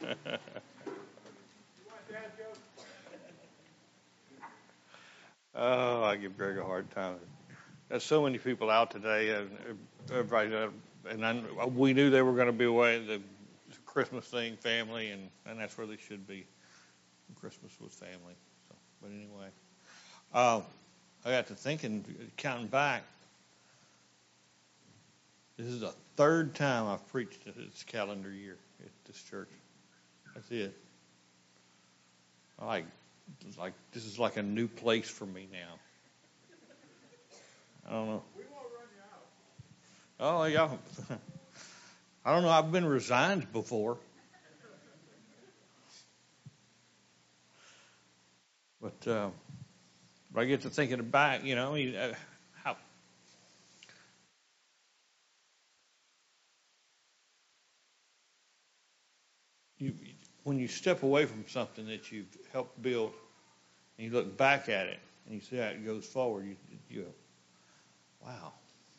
Oh, I give Greg a hard time. There's so many people out today, and everybody, we knew they were going to be away. The Christmas thing, family, and that's where they should be. Christmas with family. So, but anyway, I got to thinking, counting back. This is the third time I've preached this calendar year at this church. That's it. Like this is like a new place for me now. I don't know. We won't run you out. Oh, yeah. I don't know. I've been resigned before. But I get to thinking back, how when you step away from something that you've helped build, and you look back at it, and you see how it goes forward, you go, wow,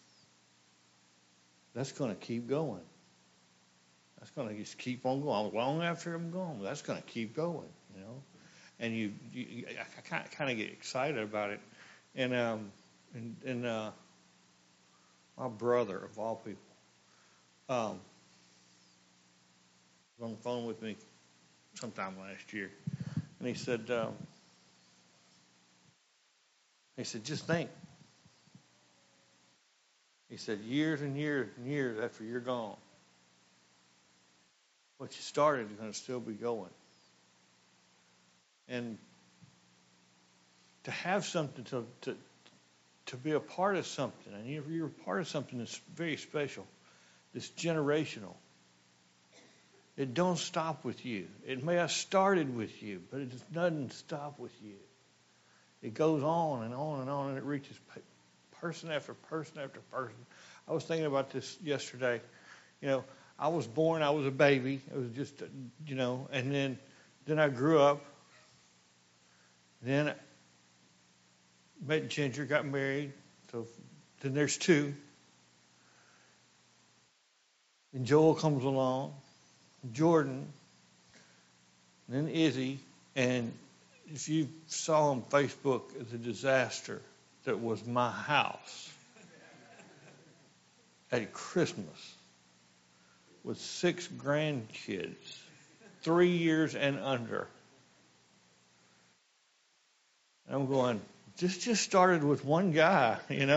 that's going to keep going. That's going to just keep on going. Long after I'm gone, that's going to keep going, And I kind of get excited about it. And my brother, of all people, was on the phone with me sometime last year, and he said, just think. He said, years and years and years after you're gone, what you started is going to still be going. And to have something to be a part of something, and you're a part of something that's very special, that's generational. It don't stop with you. It may have started with you, but it just doesn't stop with you. It goes on and on and on, and it reaches person after person after person. I was thinking about this yesterday. I was born, I was a baby. It was just, and then I grew up. Then I met Ginger, got married. So then there's two. And Joel comes along, Jordan, and then Izzy. And if you saw on Facebook the disaster that was my house at Christmas with 6 grandkids, 3 years and under. And I'm going, this just started with one guy,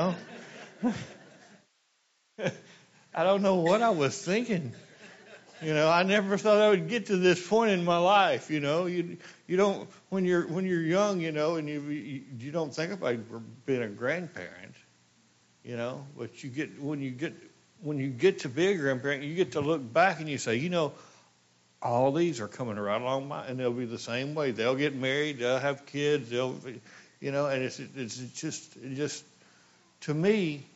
I don't know what I was thinking. I never thought I would get to this point in my life. You don't when you're young, and you don't think about being a grandparent, But when you get to be a grandparent, you get to look back and you say, all these are coming right along and they'll be the same way. They'll get married, they'll have kids, and it's just to me,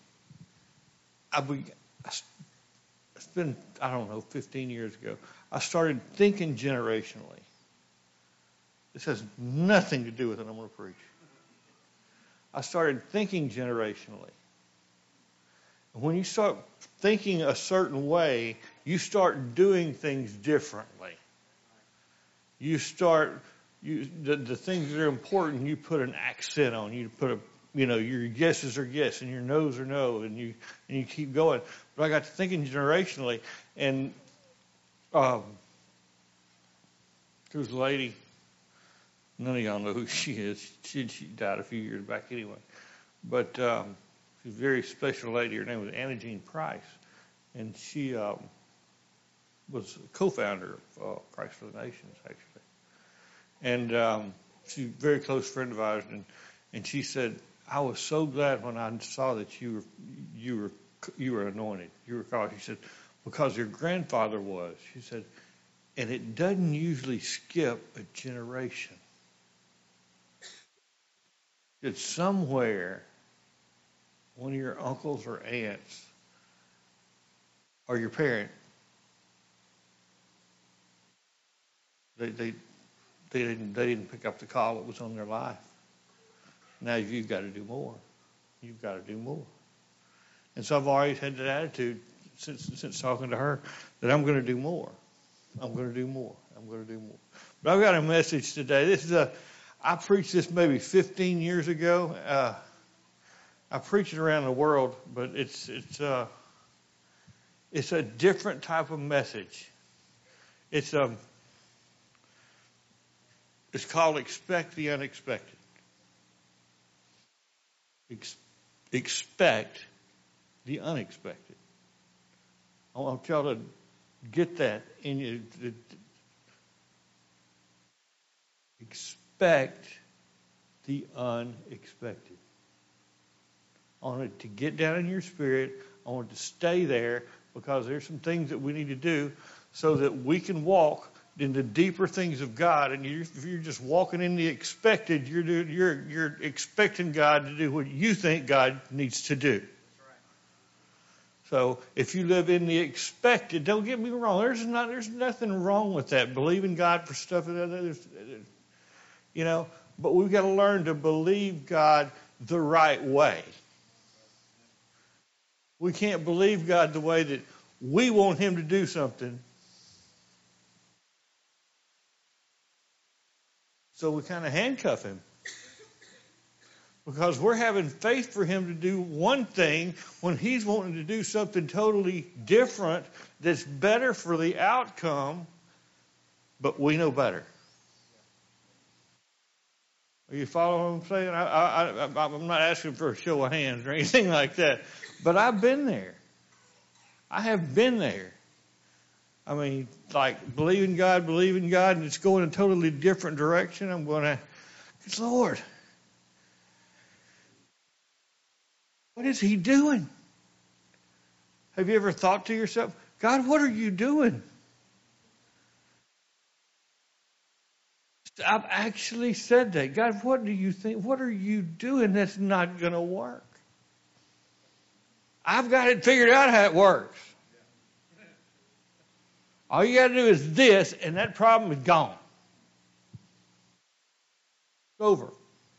it's been, 15 years ago. I started thinking generationally. This has nothing to do with what I'm going to preach. I started thinking generationally. When you start thinking a certain way, you start doing things differently. You start, the things that are important, you put an accent on. You put your yeses are yes and your no's are no, and you keep going. But I got to thinking generationally, and there was a lady, none of y'all know who she is. She died a few years back anyway. But she's a very special lady. Her name was Anna Jean Price. And she was a co-founder of Christ for the Nations, actually. And she's a very close friend of ours. And she said, I was so glad when I saw that you were anointed. You were called. She said, because your grandfather was. She said, and it doesn't usually skip a generation. It's somewhere one of your uncles or aunts or your parent, they didn't pick up the call that was on their life. Now you've got to do more. You've got to do more. And so I've always had that attitude since talking to her that I'm going to do more. I'm going to do more. I'm going to do more. But I've got a message today. I preached this maybe 15 years ago. I preach it around the world, but it's a different type of message. It's called Expect the Unexpected. Expect the unexpected. I want y'all to get that in you. Expect the unexpected. I want it to get down in your spirit. I want it to stay there because there's some things that we need to do so that we can walk in the deeper things of God. And if you're just walking in the expected, you're expecting God to do what you think God needs to do. So if you live in the expected, don't get me wrong. There's nothing wrong with that. Believing God for stuff, but we've got to learn to believe God the right way. We can't believe God the way that we want Him to do something. So we kind of handcuff Him. Because we're having faith for Him to do one thing when He's wanting to do something totally different that's better for the outcome, but we know better. Are you following what I'm saying? I'm not asking for a show of hands or anything like that, but I've been there. I have been there. I mean, like believing God, and it's going in a totally different direction. I'm going to, Lord, what is He doing? Have you ever thought to yourself, God, what are you doing? I've actually said that. God, what do you think? What are you doing that's not going to work? I've got it figured out how it works. All you got to do is this, and that problem is gone. It's over.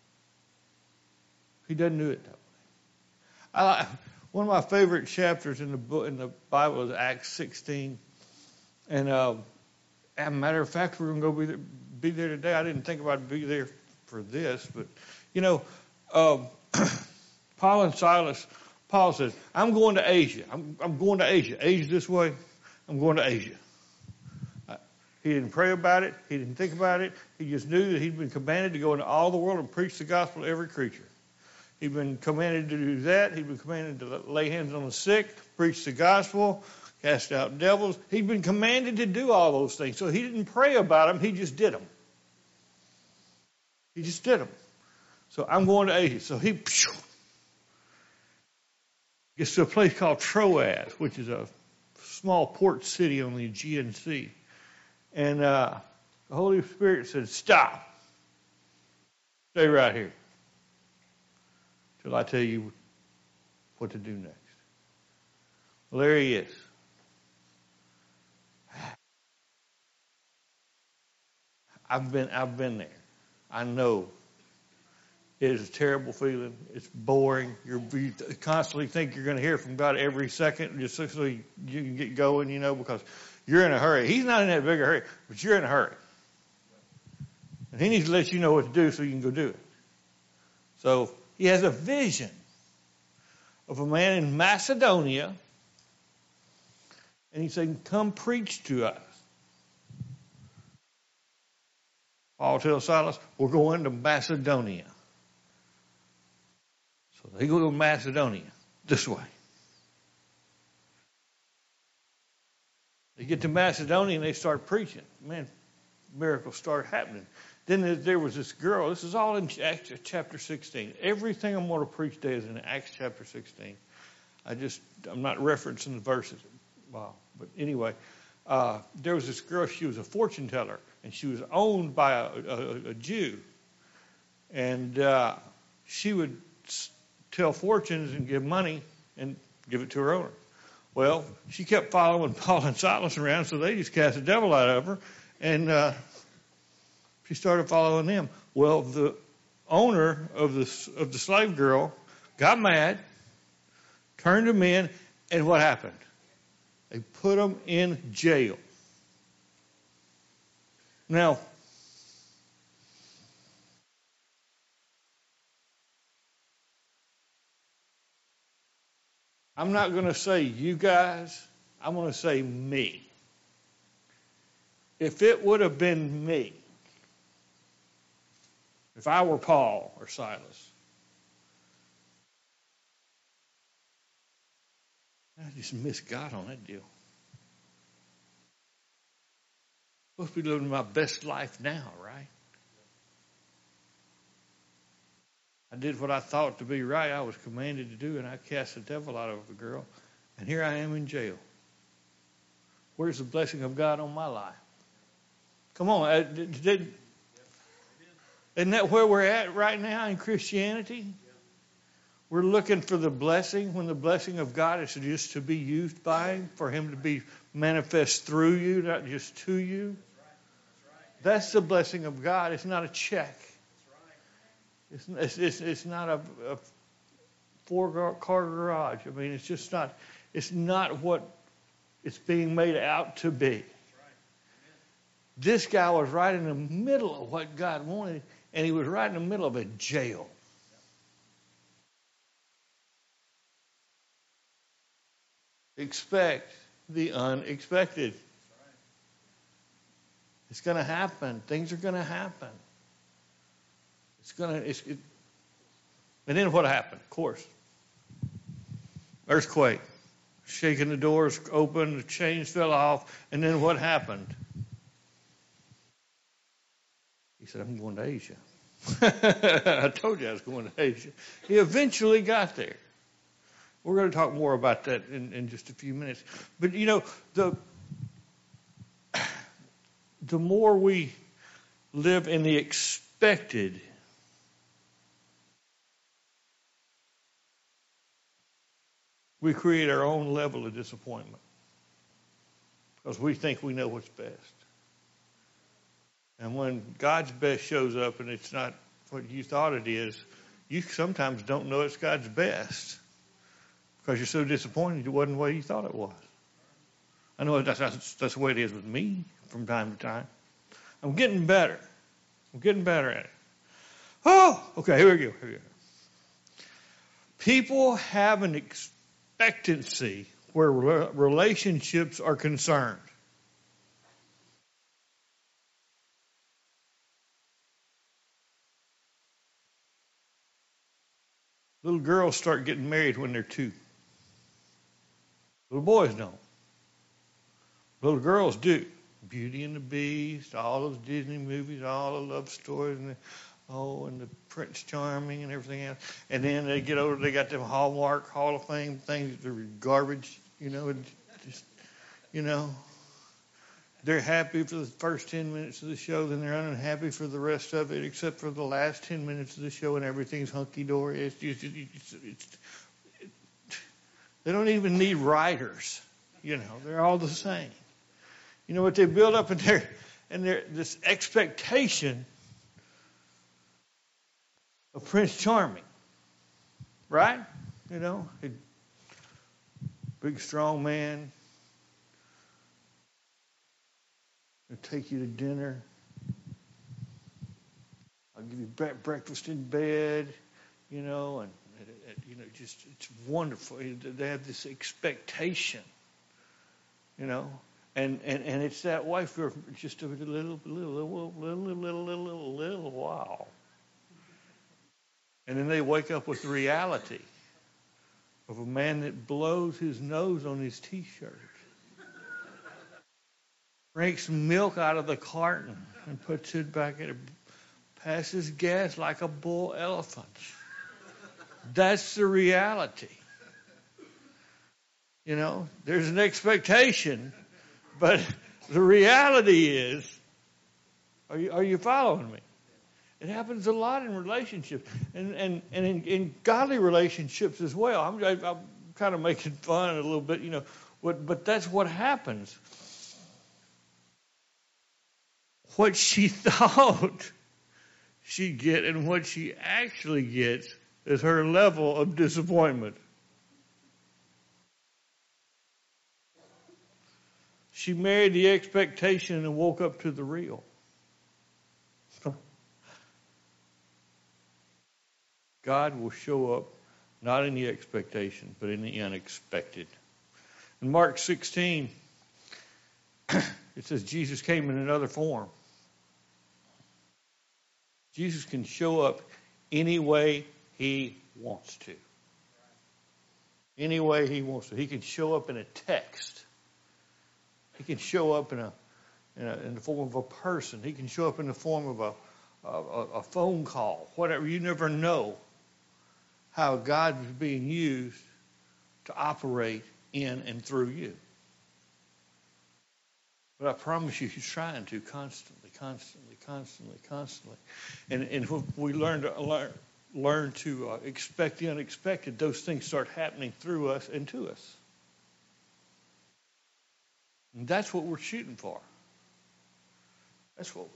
He doesn't do it that way. One of my favorite chapters in the Bible is Acts 16. And as a matter of fact, we're going to go be there today. I didn't think about be there for this, but Paul and Silas. Paul says, "I'm going to Asia. I'm going to Asia. Asia this way. I'm going to Asia." He didn't pray about it. He didn't think about it. He just knew that he'd been commanded to go into all the world and preach the gospel to every creature. He'd been commanded to do that. He'd been commanded to lay hands on the sick, preach the gospel, cast out devils. He'd been commanded to do all those things. So he didn't pray about them. He just did them. He just did them. So I'm going to Asia. So he gets to a place called Troas, which is a small port city on the Aegean Sea. And the Holy Spirit said, "Stop. Stay right here till I tell you what to do next." Well, there he is. I've been there. I know. It is a terrible feeling. It's boring. You constantly think you're going to hear from God every second just so you can get going, because you're in a hurry. He's not in that big a hurry, but you're in a hurry. And He needs to let you know what to do so you can go do it. So He has a vision of a man in Macedonia, and He's saying, "Come preach to us." Paul tells Silas, "We're going to Macedonia." So they go to Macedonia this way. They get to Macedonia and they start preaching. Man, miracles start happening. Then there was this girl. This is all in Acts chapter 16. Everything I'm going to preach today is in Acts chapter 16. I'm not referencing the verses. Wow. But anyway, there was this girl. She was a fortune teller, and she was owned by a Jew. And she would tell fortunes and give money and give it to her owner. Well, she kept following Paul and Silas around, so they just cast the devil out of her, and she started following them. Well, the owner of the slave girl got mad, turned them in, and what happened? They put them in jail. Now, I'm not going to say you guys, I'm going to say me. If it would have been me, if I were Paul or Silas, I just missed God on that deal. I'm supposed to be living my best life now, right? I did what I thought to be right. I was commanded to do, and I cast the devil out of the girl. And here I am in jail. Where's the blessing of God on my life? Come on. Isn't that where we're at right now in Christianity? We're looking for the blessing when the blessing of God is just to be used by Him, for Him to be manifest through you, not just to you. That's the blessing of God. It's not a check. It's not a four-car garage. I mean, it's just not. It's not what it's being made out to be. This guy was right in the middle of what God wanted, and he was right in the middle of a jail. Expect the unexpected. It's going to happen. Things are going to happen. And then what happened? Of course, earthquake, shaking the doors open, the chains fell off, and then what happened? He said, "I'm going to Asia." I told you I was going to Asia. He eventually got there. We're going to talk more about that in just a few minutes. But you know, the more we live in the expected, we create our own level of disappointment because we think we know what's best. And when God's best shows up and it's not what you thought it is, you sometimes don't know it's God's best because you're so disappointed it wasn't the way you thought it was. I know that's the way it is with me from time to time. I'm getting better. I'm getting better at it. Oh, okay, here we go. People have an expectancy where relationships are concerned. Little girls start getting married when they're 2. Little boys don't. Little girls do. Beauty and the Beast, all those Disney movies, all the love stories, and the Prince Charming and everything else. And then they get older, they got them Hallmark Hall of Fame things that are garbage, They're happy for the first 10 minutes of the show, then they're unhappy for the rest of it, except for the last 10 minutes of the show, and everything's hunky-dory. They don't even need writers. They're all the same. You know what they build up in their this expectation of Prince Charming, right? Big strong man. I'll take you to dinner. I'll give you breakfast in bed, and just it's wonderful. They have this expectation, and it's that way for just a little while, and then they wake up with the reality of a man that blows his nose on his T-shirt. Drinks milk out of the carton and puts it back in. Passes gas like a bull elephant. That's the reality. There's an expectation, but the reality is, are you following me? It happens a lot in relationships and in godly relationships as well. I'm kind of making fun a little bit, but that's what happens. What she thought she'd get and what she actually gets is her level of disappointment. She married the expectation and woke up to the real. God will show up not in the expectation, but in the unexpected. In Mark 16, it says Jesus came in another form. Jesus can show up any way he wants to. Any way he wants to. He can show up in a text. He can show up in the form of a person. He can show up in the form of a phone call. Whatever. You never know how God is being used to operate in and through you. But I promise you, he's trying to constantly. And if we learn to expect the unexpected, those things start happening through us and to us. And that's what we're shooting for. That's what.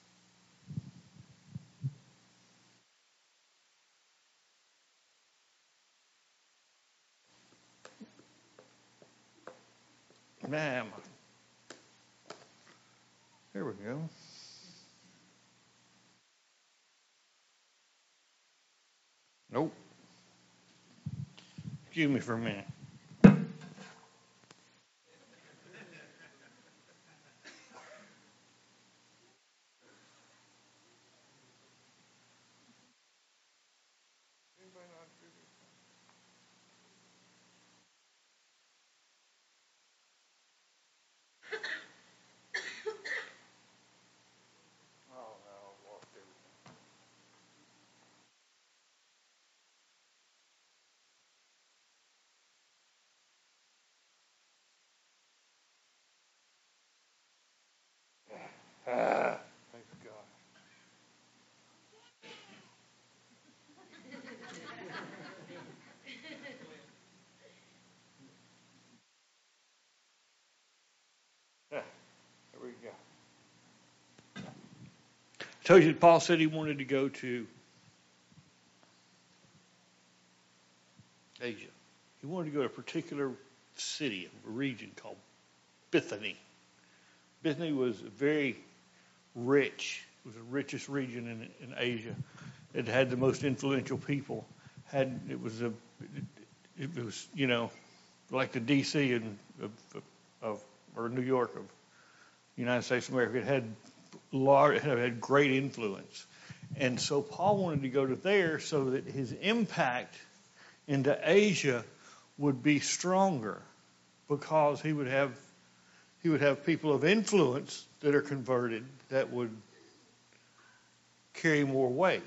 Man, here we go. Nope. Excuse me for a minute. Thank God. There we go. I told you that Paul said he wanted to go to Asia. He wanted to go to a particular city, a region called Bithynia. Bithynia was very rich. It was the richest region in Asia. It had the most influential people. It was like the D.C. or New York of the United States of America. It had great influence, and so Paul wanted to go to there so that his impact into Asia would be stronger, because he would have people of influence that are converted that would carry more weight.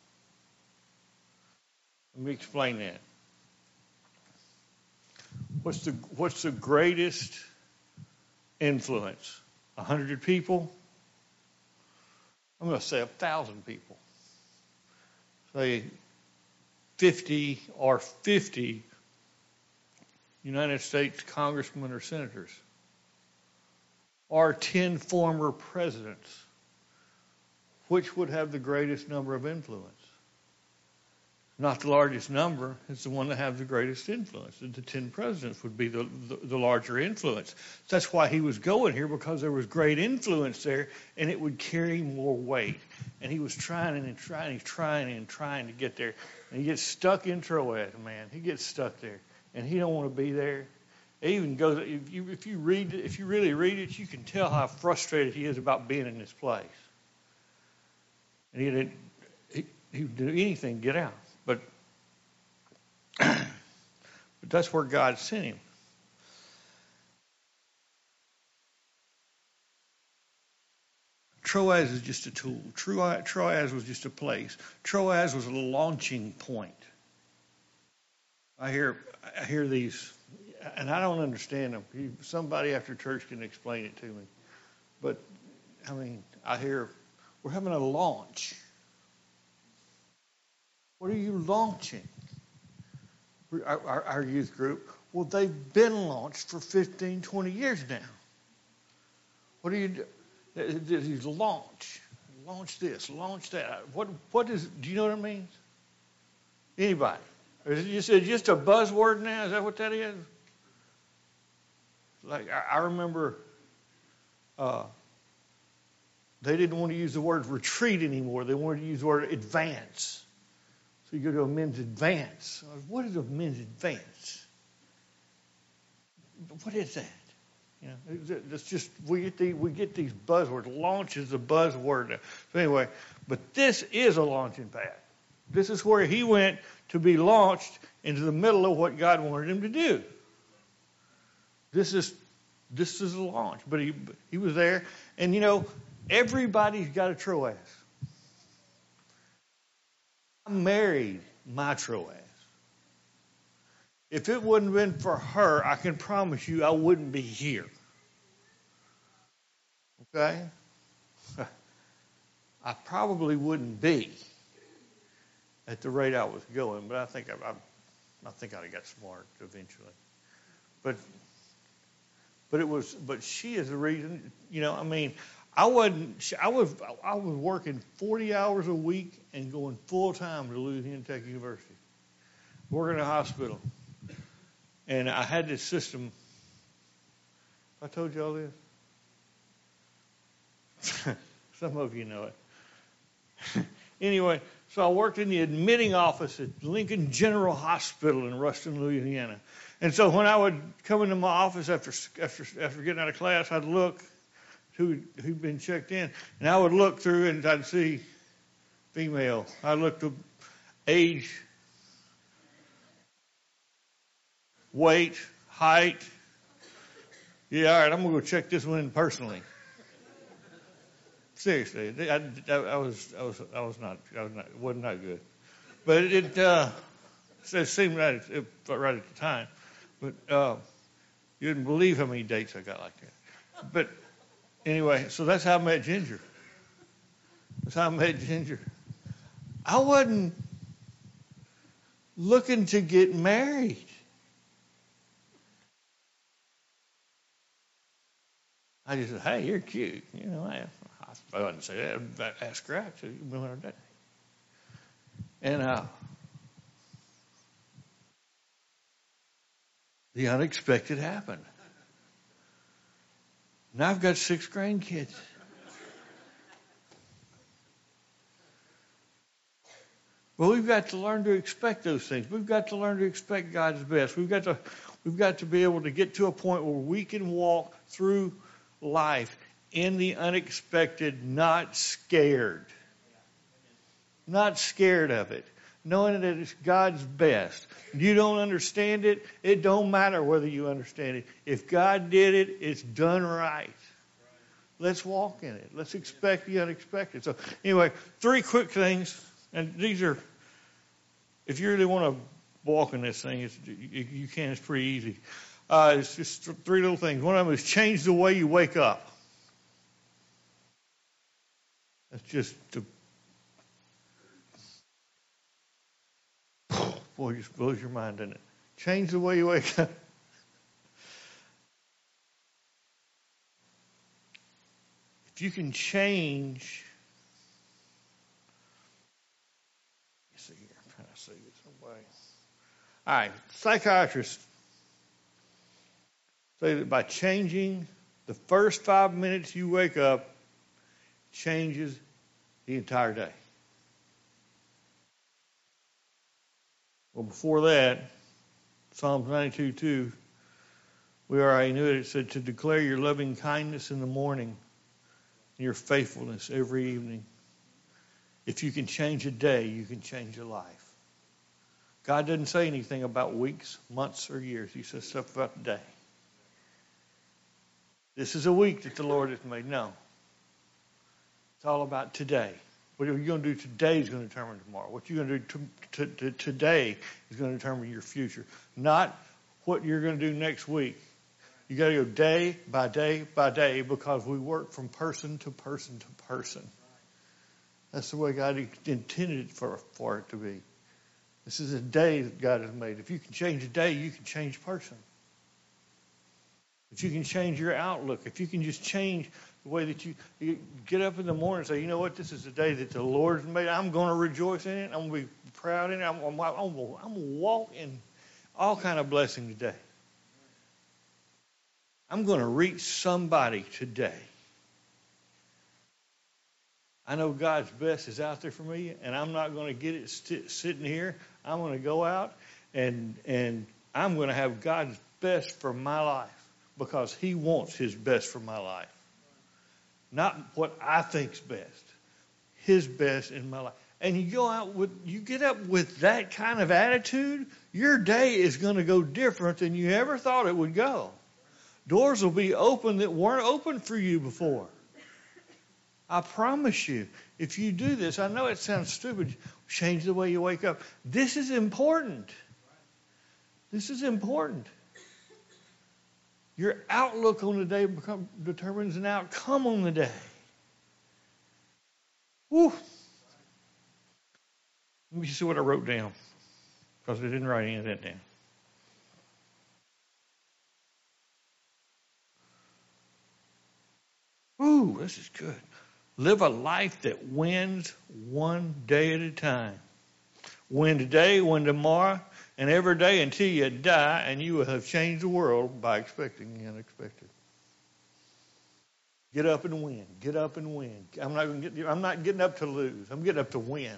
Let me explain that. What's the greatest influence? 100 people? I'm going to say 1,000 people. Say 50 United States congressmen or senators, or 10 former presidents. Which would have the greatest number of influence? Not the largest number. It's the one that has the greatest influence. The 10 presidents would be the larger influence. That's why he was going here, because there was great influence there, and it would carry more weight. And he was trying to get there. And he gets stuck in Troas, man. He gets stuck there, and he don't want to be there. It even goes. If you really read it, you can tell how frustrated he is about being in this place. And he would do anything to get out. But that's where God sent him. Troas is just a tool. Troas was just a place. Troas was a launching point. I hear these, and I don't understand them. Somebody after church can explain it to me. But, I mean, I hear, we're having a launch. What are you launching? Our youth group, well, they've been launched for 15, 20 years now. What do you do? He's launch this, launch that. What is? Do you know what it means? Anybody? Or is it just a buzzword now? Is that what that is? Like I remember, they didn't want to use the word retreat anymore. They wanted to use the word advance. So you go to a men's advance. What is a men's advance? What is that? You know, it's just we get these buzzwords. Launch is a buzzword. So anyway, but this is a launching pad. This is where he went to be launched into the middle of what God wanted him to do. This is a launch. But he was there, and you know, everybody's got a Troas. I married my Troas. If it wouldn't have been for her, I can promise you I wouldn't be here. Okay? I probably wouldn't be at the rate I was going, but I think I'd have got smart eventually. But she is the reason, you know, I mean, I was working 40 hours a week and going full time to Louisiana Tech University, working in a hospital. And I had this system. I told you all this. Some of you know it. Anyway, so I worked in the admitting office at Lincoln General Hospital in Ruston, Louisiana. And so when I would come into my office after getting out of class, I'd look who'd been checked in, and I would look through and I'd see female. I'd look to age, weight, height. Yeah, all right, I'm gonna go check this one in personally. Seriously, wasn't that good, but it seemed right at the time. But you didn't believe how many dates I got like that. But anyway, so that's how I met Ginger. I wasn't looking to get married. I just said, "Hey, you're cute." You know, I wouldn't say that. But ask her out to win her day. And the unexpected happened. Now I've got 6 grandkids. Well, we've got to learn to expect those things. We've got to learn to expect God's best. We've got to be able to get to a point where we can walk through life in the unexpected, not scared. Not scared of it. Knowing that it's God's best. You don't understand it, it don't matter whether you understand it. If God did it, it's done right. Let's walk in it. Let's expect the unexpected. So anyway, 3 quick things. And these are, if you really want to walk in this thing, you can. It's pretty easy. It's just 3 little things. One of them is change the way you wake up. That's just boy, it just blows your mind, doesn't it? Change the way you wake up. If you can change, let's see here, I'm trying to see this away. All right, psychiatrists say that by changing the first 5 minutes you wake up, changes the entire day. Well, before that, Psalms 92:2, we already knew it. It said to declare your loving kindness in the morning and your faithfulness every evening. If you can change a day, you can change a life. God doesn't say anything about weeks, months, or years. He says stuff about the day. This is a week that the Lord has made. No. It's all about today. What you're going to do today is going to determine tomorrow. What you're going to do today is going to determine your future. Not what you're going to do next week. You got to go day by day by day because we work from person to person to person. That's the way God intended it for it to be. This is a day that God has made. If you can change a day, you can change person. If you can change your outlook, if you can just change the way that you get up in the morning and say, you know what, this is the day that the Lord has made. I'm going to rejoice in it. I'm going to be proud in it. I'm going to walk in all kind of blessing today. I'm going to reach somebody today. I know God's best is out there for me, and I'm not going to get it sitting here. I'm going to go out, and I'm going to have God's best for my life because He wants His best for my life. Not what I think's best. His best in my life. And you get up with that kind of attitude, your day is going to go different than you ever thought it would go. Doors will be open that weren't open for you before. I promise you, if you do this, I know it sounds stupid, change the way you wake up. This is important. This is important. Your outlook on the day determines an outcome on the day. Woo. Let me see what I wrote down, because I didn't write any of that down. Ooh, this is good. Live a life that wins one day at a time. Win today, win tomorrow, and every day until you die, and you will have changed the world by expecting the unexpected. Get up and win. Get up and win. I'm not getting up to lose. I'm getting up to win.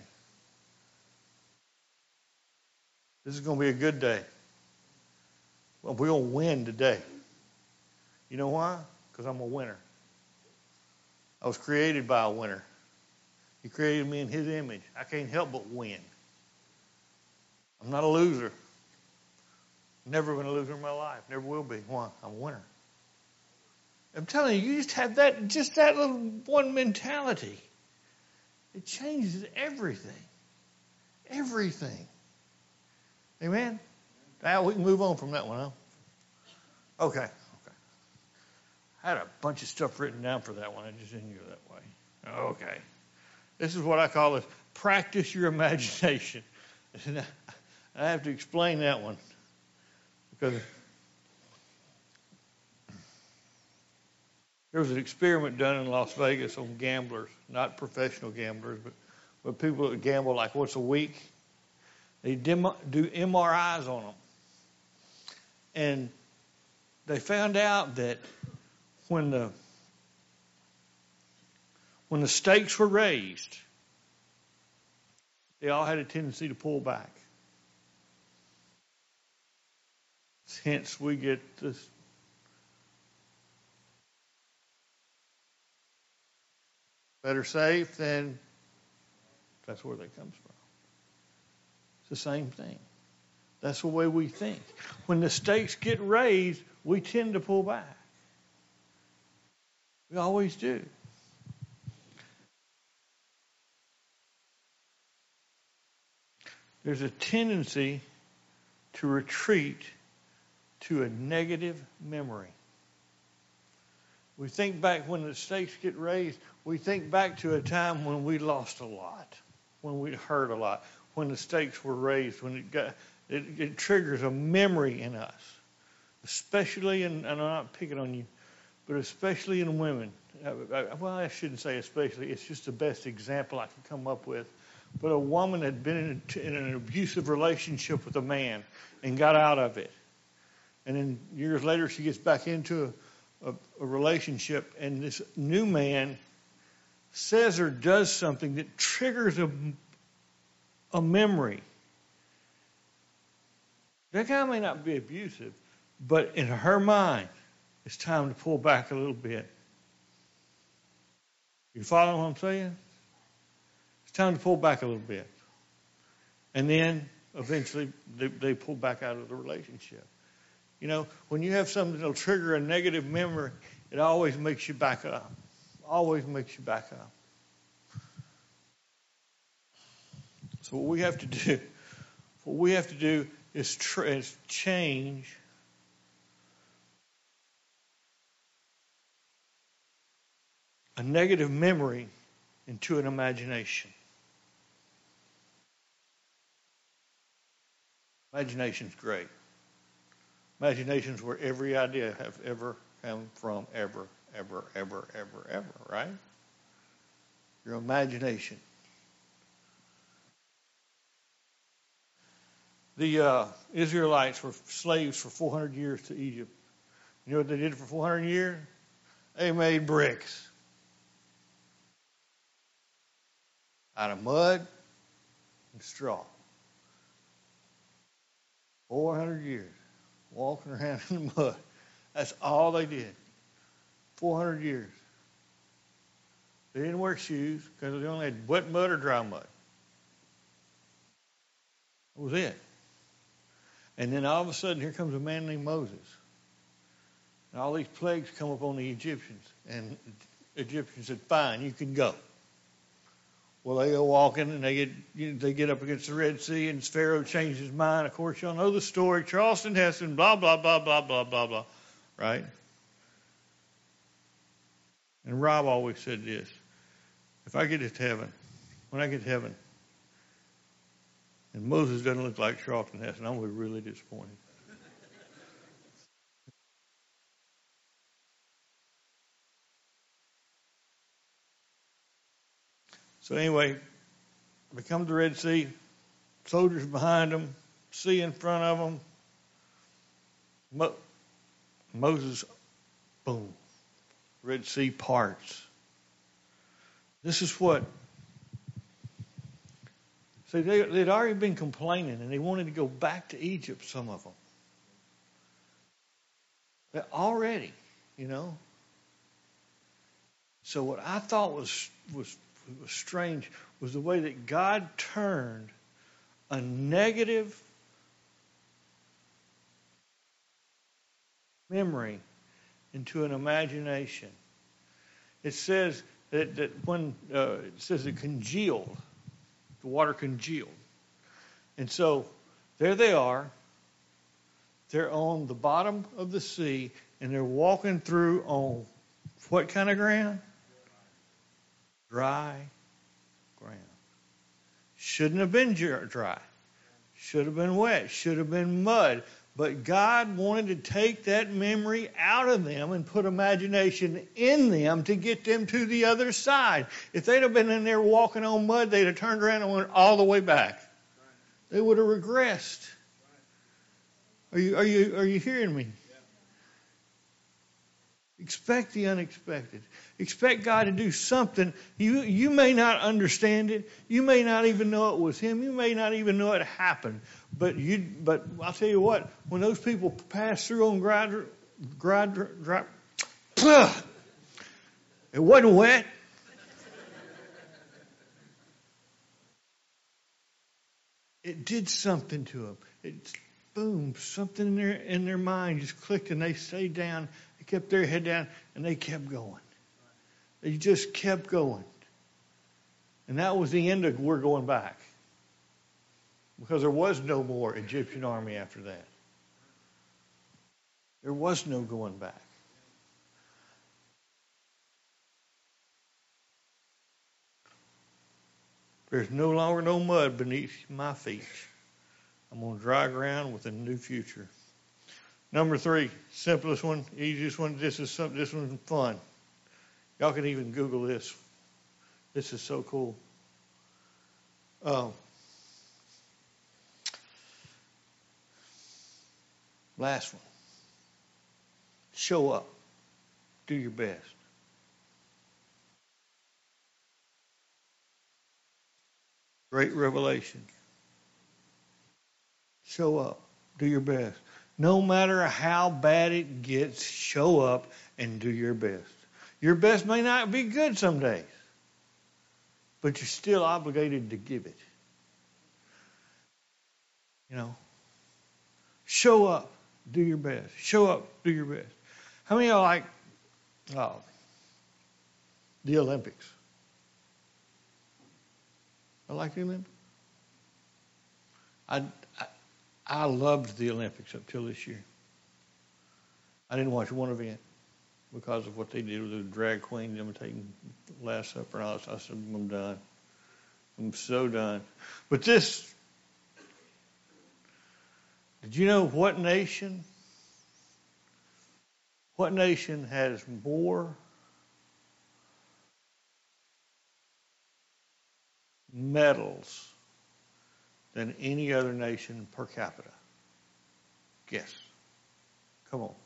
This is going to be a good day. Well, we're going to win today. You know why? Because I'm a winner. I was created by a winner. He created me in His image. I can't help but win. I'm not a loser. Never been a loser in my life. Never will be. Why? I'm a winner. I'm telling you, you just have that little one mentality. It changes everything. Everything. Amen? Now we can move on from that one, huh? Okay. I had a bunch of stuff written down for that one. I just didn't go that way. Okay. This is what I call this: practice your imagination. I have to explain that one because there was an experiment done in Las Vegas on gamblers, not professional gamblers, but people that gamble like once a week. They do MRIs on them. And they found out that when the stakes were raised, they all had a tendency to pull back. Hence, we get this better safe than that's where that comes from. It's the same thing. That's the way we think. When the stakes get raised, we tend to pull back. We always do. There's a tendency to retreat to a negative memory. We think back when the stakes get raised, we think back to a time when we lost a lot, when we hurt a lot, when the stakes were raised, when it triggers a memory in us, especially in, and I'm not picking on you, but especially in women. Well, I shouldn't say especially. It's just the best example I can come up with. But a woman had been in an abusive relationship with a man and got out of it. And then years later, she gets back into a relationship, and this new man says or does something that triggers a memory. That guy may not be abusive, but in her mind, it's time to pull back a little bit. You follow what I'm saying? It's time to pull back a little bit. And then eventually they pull back out of the relationship. You know, when you have something that'll trigger a negative memory, it always makes you back up. Always makes you back up. So what we have to do is change a negative memory into an imagination. Imagination's great. Imagination's where every idea has ever come from, ever, right? Your imagination. The Israelites were slaves for 400 years to Egypt. You know what they did for 400 years? They made bricks. out of mud and straw. 400 years walking around in the mud. That's all they did. 400 years. They didn't wear shoes because they only had wet mud or dry mud. That was it. And then all of a sudden, here comes a man named Moses. And all these plagues come up on the Egyptians. And the Egyptians said, fine, you can go. Well, they go walking, and they get up against the Red Sea, and Pharaoh changed his mind. Of course, y'all know the story. Charleston Heston, blah, blah, blah, blah, blah, blah, blah. Right? And Rob always said this. If I get to heaven, when I get to heaven, and Moses doesn't look like Charlton Heston, I'm going to be really disappointed. So anyway, they come to the Red Sea, soldiers behind them, sea in front of them. Moses, boom, Red Sea parts. This is what, see, they'd already been complaining, and they wanted to go back to Egypt, some of them. They're already, you know. So what I thought was strange was the way that God turned a negative memory into an imagination. It says that when it says it congealed, the water congealed. And so there they are. They're on the bottom of the sea, and they're walking through on what kind of ground? Dry ground. Shouldn't have been dry. Should have been wet. Should have been mud. But God wanted to take that memory out of them and put imagination in them to get them to the other side. If they'd have been in there walking on mud, they'd have turned around and went all the way back. They would have regressed. Are you hearing me? Expect the unexpected. Expect God to do something. You may not understand it. You may not even know it was Him. You may not even know it happened. But I'll tell you what, when those people passed through on dry, it wasn't wet. It did something to them. Boom, something in their mind just clicked, and they stayed down. They kept their head down, and they kept going. They just kept going. And that was the end of we're going back. Because there was no more Egyptian army after that. There was no going back. There's no longer no mud beneath my feet. I'm on dry ground with a new future. Number 3, simplest one, easiest one. This one's fun. Y'all can even Google this. This is so cool. Last one. Show up. Do your best. Great revelation. Show up. Do your best. No matter how bad it gets, show up and do your best. Your best may not be good some days, but you're still obligated to give it. You know, show up, do your best. Show up, do your best. How many of y'all like the Olympics? I like the Olympics. I loved the Olympics up till this year. I didn't watch one event because of what they did with the drag queen imitating Last Supper and all that. I said, I'm done. I'm so done. But this, did you know what nation has more medals than any other nation per capita? Guess. Come on.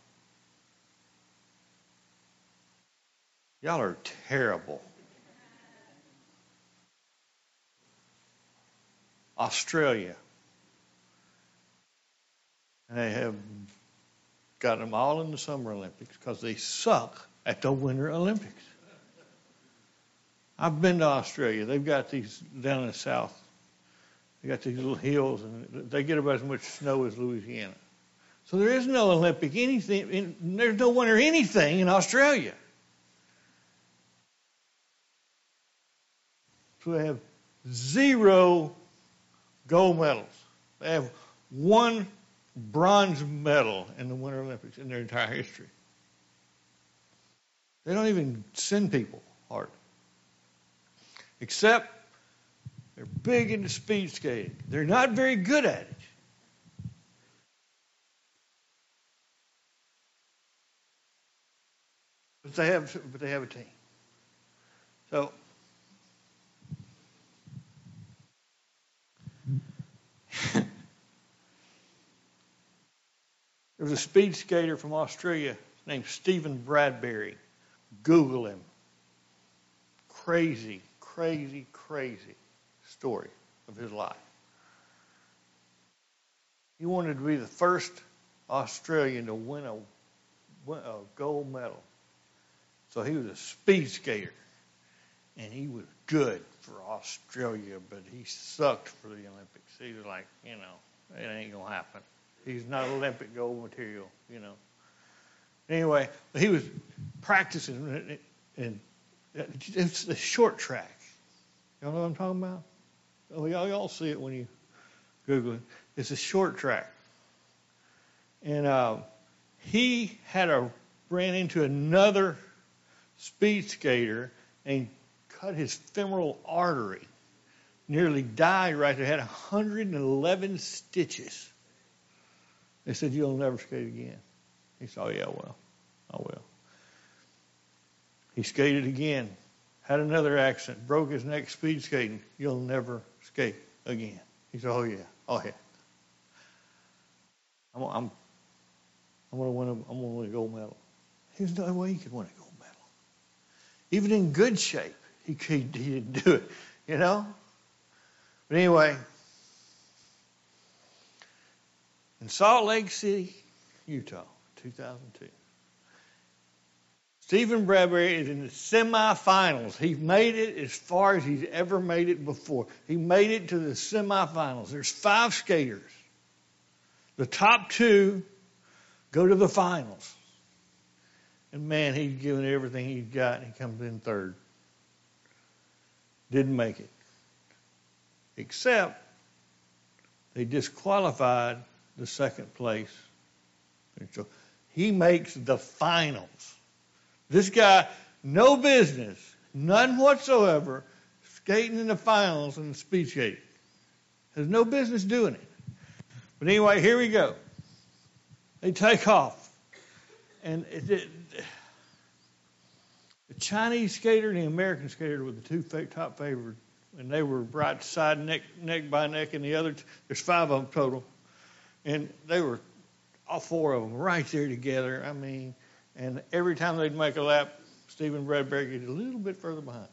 Y'all are terrible. Australia. And they have got them all in the Summer Olympics because they suck at the Winter Olympics. I've been to Australia. They've got these down in the south. They got these little hills, and they get about as much snow as Louisiana. So there is no Olympic anything. There's no winter anything in Australia. So they have 0 gold medals. They have 1 bronze medal in the Winter Olympics in their entire history. They don't even send people hardly. Except they're big into speed skating. They're not very good at it. But they have a team. So there was a speed skater from Australia named Stephen Bradbury. Google him. Crazy story of his life. He wanted to be the first Australian to win a gold medal. So he was a speed skater. And he was good for Australia, but he sucked for the Olympics. He was like, it ain't going to happen. He's not Olympic gold material, Anyway, he was practicing, and it's the short track. Y'all know what I'm talking about? Oh, y'all see it when you Google it. It's a short track. And he ran into another speed skater and cut his femoral artery. Nearly died right there. Had 111 stitches. They said, "You'll never skate again." He said, "Oh, yeah, well, I will." He skated again. Had another accident. Broke his neck speed skating. "You'll never skate again." He said, "Oh, yeah. I'm going to win a gold medal." There's no way he could win a gold medal. Even in good shape, he didn't do it, But anyway, in Salt Lake City, Utah, 2002. Stephen Bradbury is in the semifinals. He made it as far as he's ever made it before. He made it to the semifinals. There's 5 skaters. The top 2 go to the finals. And man, he's given everything he's got, and he comes in 3rd. Didn't make it. Except they disqualified the 2nd place. And so he makes the finals. This guy, no business, none whatsoever, skating in the finals in the speed skating. Has no business doing it. But anyway, here we go. They take off. And the Chinese skater and the American skater were the 2 top favored. And they were right side, neck by neck, and the other, there's 5 of them total. And they were, all 4 of them, right there together. And every time they'd make a lap, Stephen Bradbury gets a little bit further behind.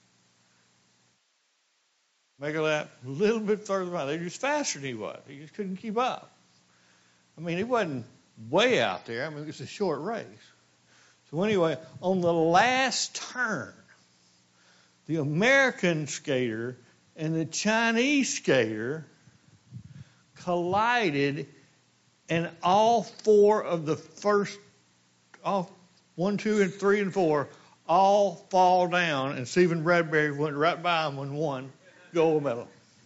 Make a lap, a little bit further behind. They were just faster than he was. He just couldn't keep up. He wasn't way out there. It was a short race. So anyway, on the last turn, the American skater and the Chinese skater collided, and all 4 of the first, 1, 2, and 3, and 4, all fall down, and Stephen Bradbury went right by him and won gold medal.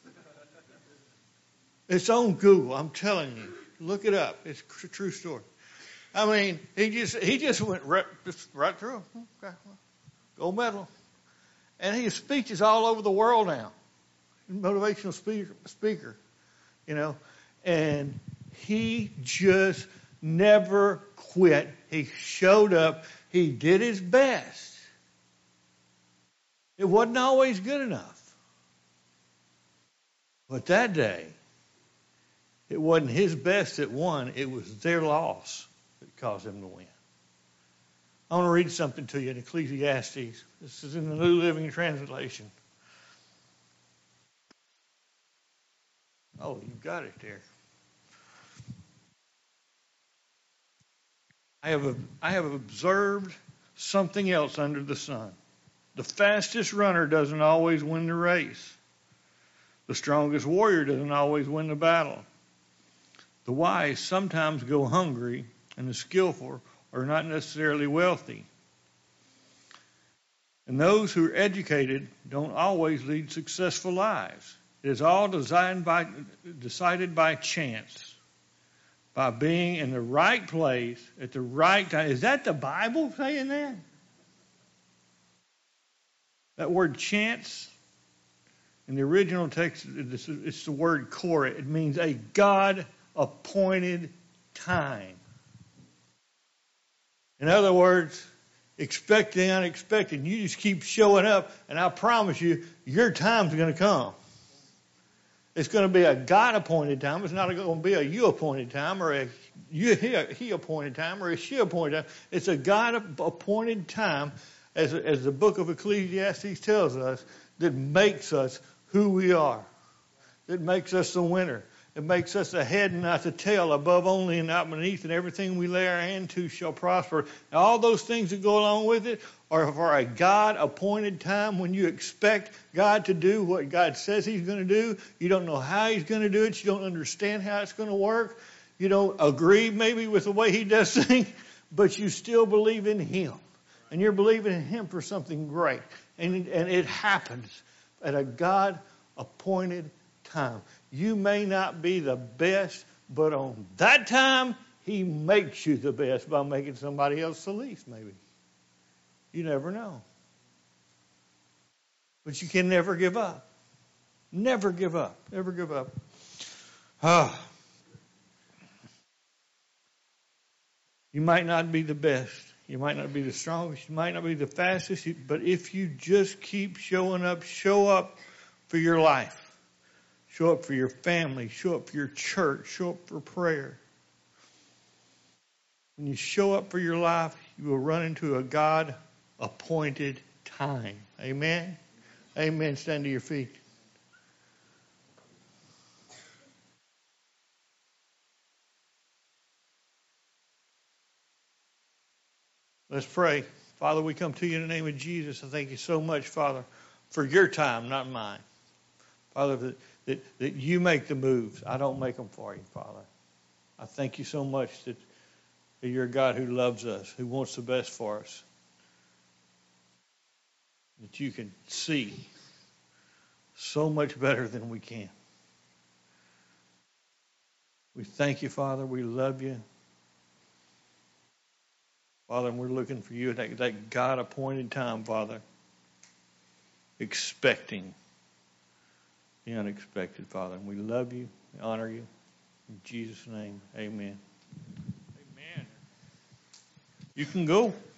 It's on Google. I'm telling you, look it up. It's a true story. He just went right through. Okay, gold medal, and his speech is all over the world now. Motivational speaker, and he just never quit. He showed up. He did his best. It wasn't always good enough. But that day, it wasn't his best that won. It was their loss that caused him to win. I want to read something to you in Ecclesiastes. This is in the New Living Translation. Oh, you got it there. I have observed something else under the sun. The fastest runner doesn't always win the race. The strongest warrior doesn't always win the battle. The wise sometimes go hungry, and the skillful are not necessarily wealthy. And those who are educated don't always lead successful lives. It is all decided by chance, by being in the right place at the right time. Is that the Bible saying that? That word chance, in the original text, it's the word kora. It means a God-appointed time. In other words, expect the unexpected. You just keep showing up, and I promise you, your time's going to come. It's going to be a God-appointed time. It's not going to be a you-appointed time or a he-appointed time or a she-appointed time. It's a God-appointed time, as the book of Ecclesiastes tells us, that makes us who we are, that makes us the winner. It makes us the head and not the tail, above only and not beneath, and everything we lay our hand to shall prosper. And all those things that go along with it are for a God-appointed time when you expect God to do what God says He's going to do. You don't know how He's going to do it. You don't understand how it's going to work. You don't agree maybe with the way He does things, but you still believe in Him. And you're believing in Him for something great. And it happens at a God-appointed time. You may not be the best, but on that time, He makes you the best by making somebody else the least, maybe. You never know. But you can never give up. Never give up. Never give up. You might not be the best. You might not be the strongest. You might not be the fastest. But if you just keep showing up, show up for your life. Show up for your family. Show up for your church. Show up for prayer. When you show up for your life, you will run into a God-appointed time. Amen? Amen. Stand to your feet. Let's pray. Father, we come to you in the name of Jesus. I thank you so much, Father, for your time, not mine. Father, that you make the moves. I don't make them for you, Father. I thank you so much that you're a God who loves us, who wants the best for us. That you can see so much better than we can. We thank you, Father. We love you. Father, and we're looking for you at that God-appointed time, Father, expecting the unexpected, Father. And we love you, we honor you. In Jesus' name, amen. Amen. You can go.